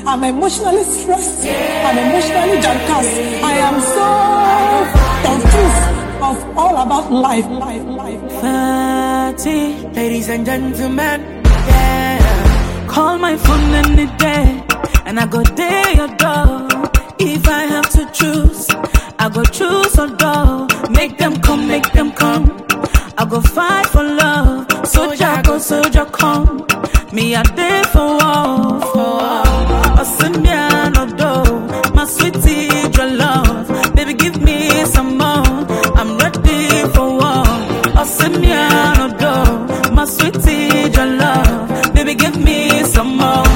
I'm emotionally stressed. I'm emotionally downcast. I am so confused of all about life. Party, ladies and gentlemen, yeah. Call my phone any day, and I go there your door. If I have to choose, I go choose a door. Make them come, make them come. I go fight for love. Soldier go, soldier come. Me a day for war. Osimiano do, my sweetie, your love. Baby, give me some more. I'm ready for war. Osimiano do, my sweetie, your love. Baby, give me some more.